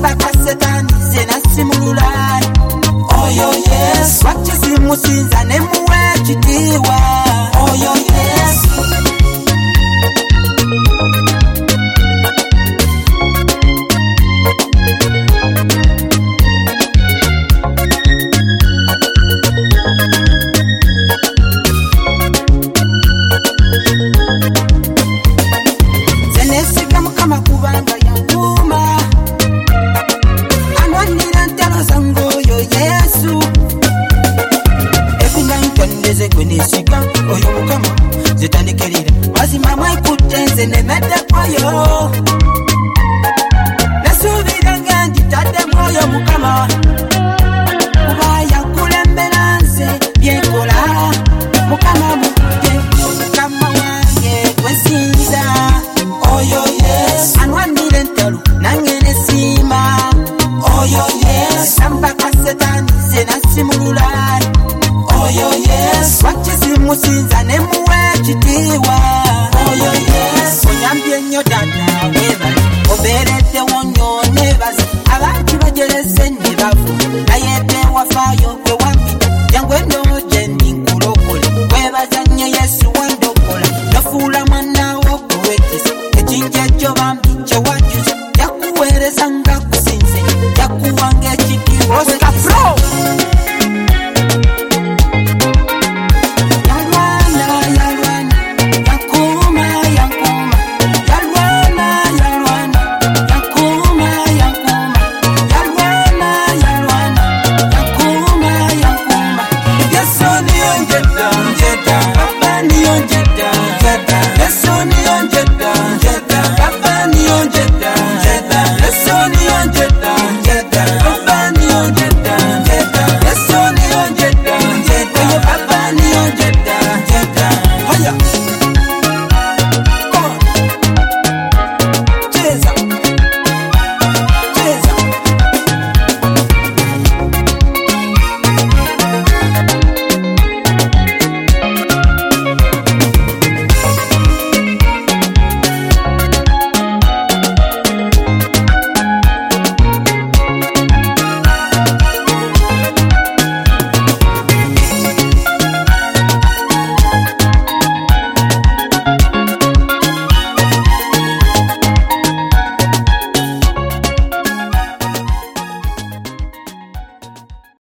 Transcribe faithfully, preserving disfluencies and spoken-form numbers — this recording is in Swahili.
samba kasetani zena simululai. Oyo Yesu wachizimusinza nemuwe chitiwa. Oyo Yesu zenesika mukama kubanga yankuma. Anwanira ntalo zangu oyo Yesu. Every night kandeze kwenesika oyo mukama zitandikirira. Mazima mwekutenze nemedde koyo. Nasubira nga nditadde mwoyo mukama. Kubaya kulembera nze byenkola. Mukama mukuje mukama wange gwensinza. Oyo Yesu anwanire ntalo nange nesima. Oyo Yesu samba kasetani zena simululai. Oyo Yesu wachizimusinza nemuwe chitiwa. Oyo Yesu onyambye nnyo dada webale. Oberedde wonyo nebaza. Abantu bajereze ne bafu. Naye tewafayo gwe wambi. Yangwe no